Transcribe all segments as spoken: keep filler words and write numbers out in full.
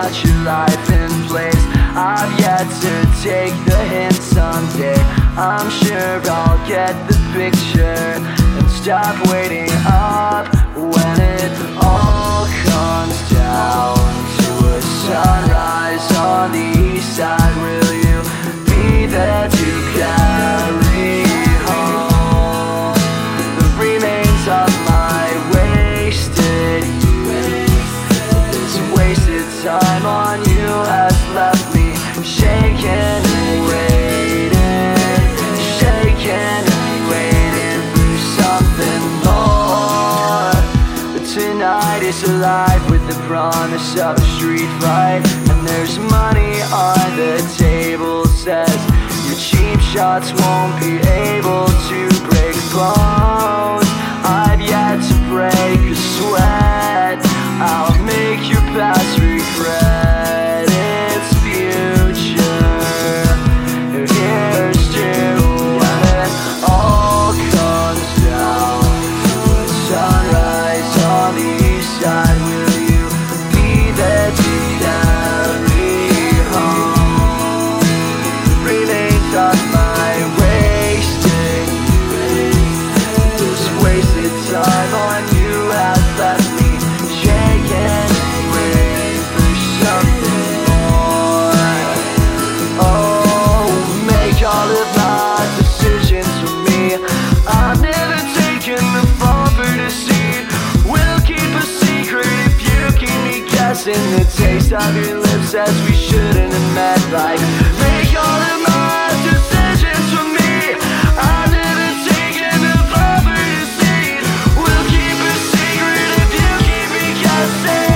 got your life in place. I've yet to take the hint someday. I'm sure I'll get the picture and stop waiting up when it all comes down to a sunrise on the east side. Will you be there to carry home the remains of my wasted youth? This wasted time on you has left me shaking and waiting, shaking and waiting for something more. But tonight is alive with the promise of a street fight, and there's money on the table. Says your cheap shots won't be able to break bones. I've yet to break a sweat. I'll make your past regret its future. Here's to when it all comes down to a sunrise on the east side. Will you be there to carry home the remains of my wasted youth? This wasted time on you has left me shaking and waiting for something more. Oh, make all of my decisions for me. I've never taken the fall for deceit. We'll keep a secret if you keep me guessing. The taste of your lips says we shouldn't have met. Like, make all of my decisions for me. I've never taken the fall for deceit. We'll keep a secret if you keep me guessing.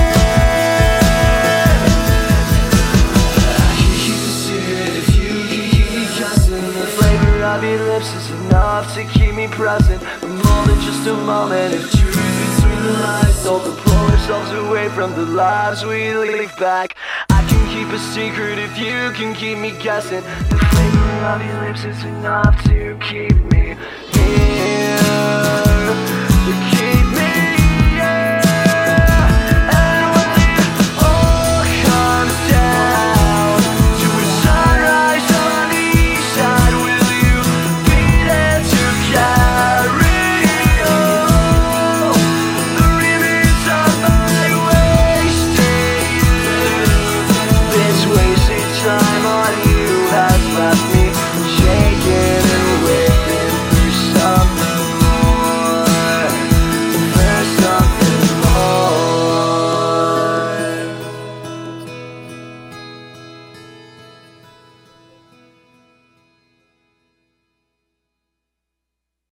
I can keep a secret if you can keep me guessing. The flavor of your lips is enough to keep me present for more than just a moment. If truth between the lines, don't pull ourselves away from the lives we leave back. I can keep a secret if you can keep me guessing. The flavor of your lips is enough to keep me here.